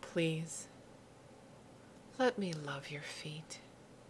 Please, let me love your feet.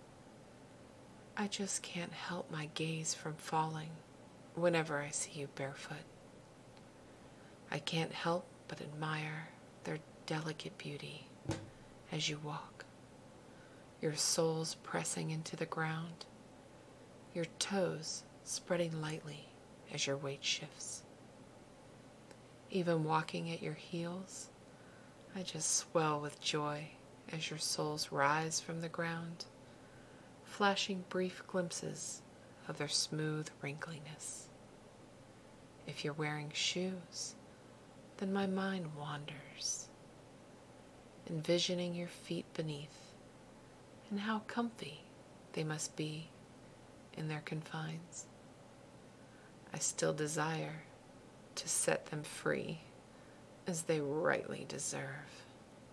I just can't help my gaze from falling whenever I see you barefoot. I can't help but admire their delicate beauty as you walk, your soles pressing into the ground, your toes spreading lightly as your weight shifts. Even walking at your heels, I just swell with joy as your soles rise from the ground, flashing brief glimpses of their smooth wrinkliness. If you're wearing shoes, then my mind wanders, envisioning your feet beneath and how comfy they must be in their confines. I still desire to set them free as they rightly deserve.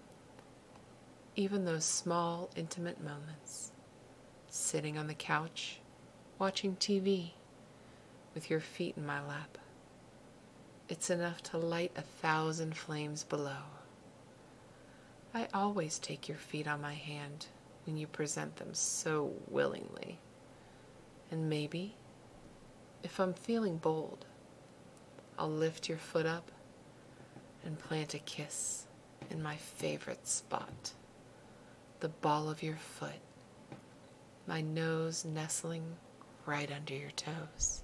Even those small, intimate moments, sitting on the couch, watching TV with your feet in my lap, it's enough to light 1,000 flames below. I always take your feet on my hand when you present them so willingly. And maybe, if I'm feeling bold, I'll lift your foot up and plant a kiss in my favorite spot, the ball of your foot, my nose nestling right under your toes.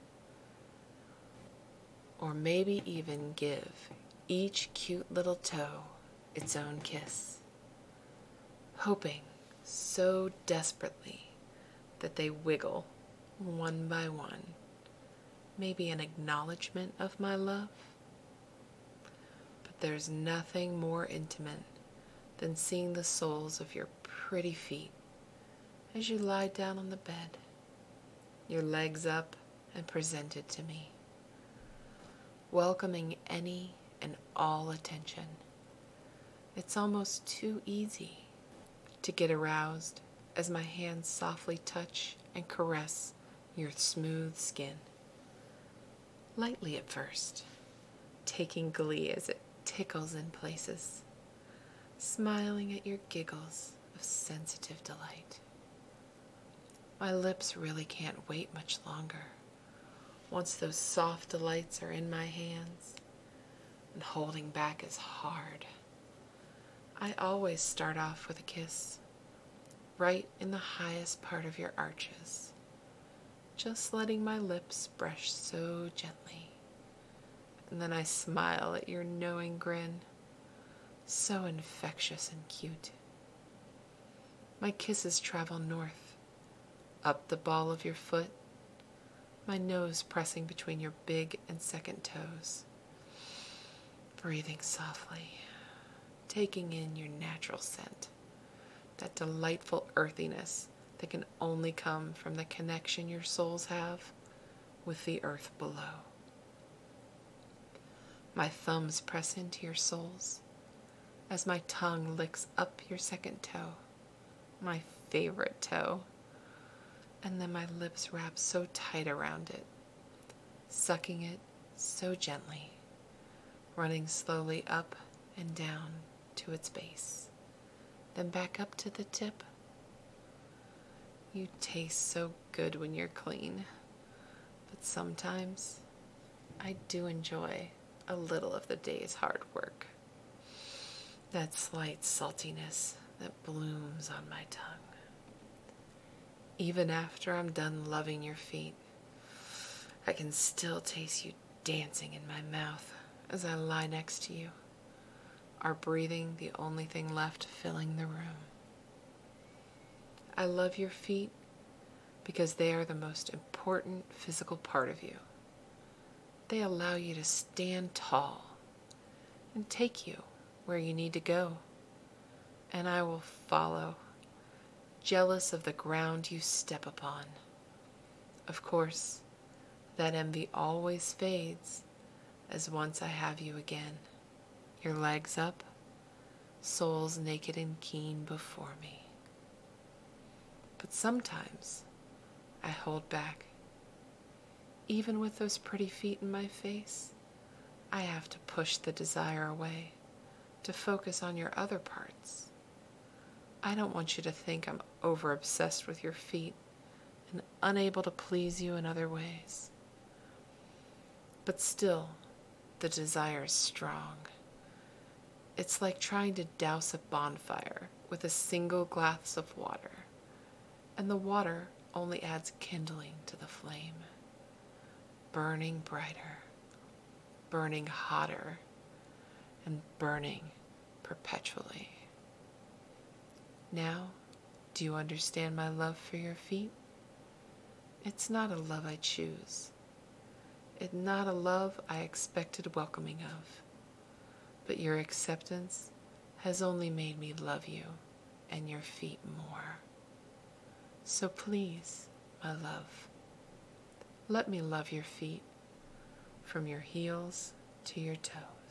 Or maybe even give each cute little toe its own kiss, hoping so desperately that they wiggle one by one, maybe an acknowledgement of my love. But there's nothing more intimate than seeing the soles of your pretty feet as you lie down on the bed, your legs up and presented to me, welcoming any and all attention. It's almost too easy to get aroused as my hands softly touch and caress your smooth skin. Lightly at first, taking glee as it tickles in places, smiling at your giggles of sensitive delight. My lips really can't wait much longer once those soft delights are in my hands, and holding back is hard. I always start off with a kiss, right in the highest part of your arches, just letting my lips brush so gently. And then I smile at your knowing grin, so infectious and cute. My kisses travel north, up the ball of your foot, my nose pressing between your big and second toes, breathing softly, taking in your natural scent, that delightful earthiness that can only come from the connection your souls have with the earth below. My thumbs press into your soles as my tongue licks up your second toe, my favorite toe, and then my lips wrap so tight around it, sucking it so gently, running slowly up and down to its base, then back up to the tip. You taste so good when you're clean, but sometimes I do enjoy a little of the day's hard work, that slight saltiness that blooms on my tongue. Even after I'm done loving your feet, I can still taste you dancing in my mouth as I lie next to you, our breathing the only thing left filling the room. I love your feet because they are the most important physical part of you. They allow you to stand tall and take you where you need to go, and I will follow, jealous of the ground you step upon. Of course, that envy always fades as once I have you again, your legs up, soles naked and keen before me. But sometimes I hold back. Even with those pretty feet in my face, I have to push the desire away to focus on your other parts. I don't want you to think I'm over-obsessed with your feet and unable to please you in other ways. But still, the desire is strong. It's like trying to douse a bonfire with a single glass of water, and the water only adds kindling to the flame, burning brighter, burning hotter, and burning perpetually. Now, do you understand my love for your feet? It's not a love I choose. It's not a love I expected welcoming of. But your acceptance has only made me love you and your feet more. So please, my love, let me love your feet from your heels to your toes.